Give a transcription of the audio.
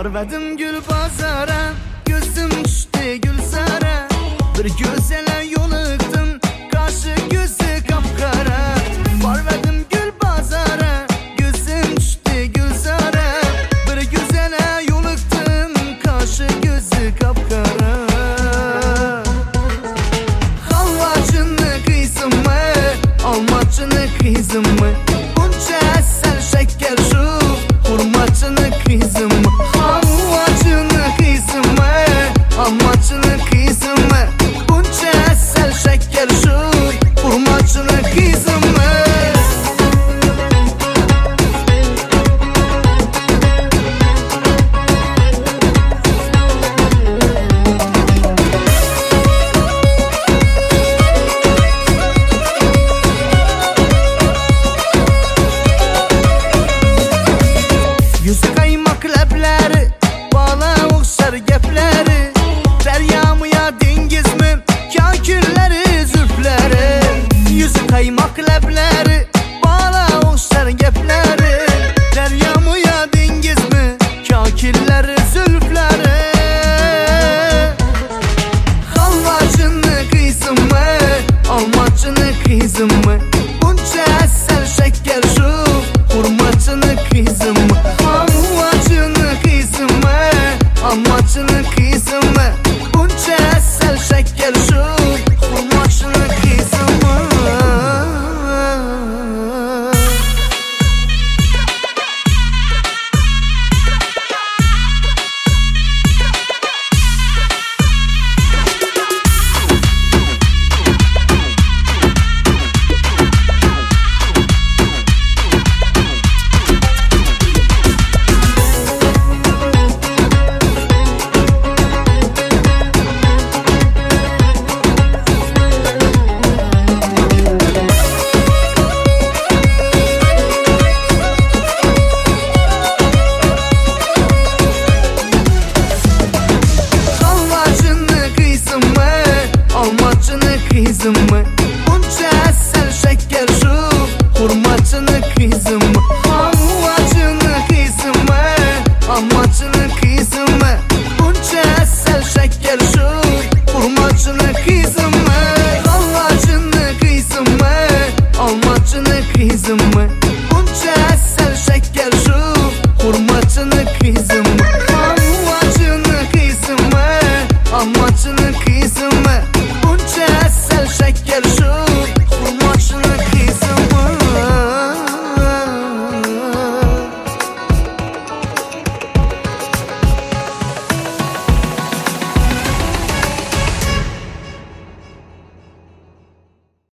Barvedim gül bazara, gözüm düştü gülzara. Bir güzele yoluqtum, karşı gözü kapkara. Barvedim gül bazara, gözüm düştü gülzara. Bir güzele yoluqtum, karşı gözü kapkara. Halvacını kıysın mı, almacını kıysın mı? Bunca esel şeker şu, hurmacını kıysın mı? Halvacını kıysın mı, almacını kıysın mı? Bunca esel şeker şu, hurmacını kıysın mı? Yüzü kaymak ləbləri, bala oxşar gəpləri. Dərya mı ya dengiz mi, kakülləri, zülfləri. Yüzü kaymak ləbləri, bala oxşar gəpləri. Dərya mı ya dengiz mi, kakülləri, zülfləri. Halvacını kıysın mı, almacını kıysın mı? Bunca əsəl şəkər şu, hurmacını kıysın mı? Almacını kıysın mı? Bunca esel şeker şu, hurmacını kıysın mı? Almacını kıysın mı? Bunca esel şeker şu, hurmacını kıysın mı? Halvacını kıysın mı? Almacını kıysın mı? Bunca esel şeker şu, hurmacını kıysın mı? Halvacını kıysın mı? Almacını kıysın mı? Bunca esel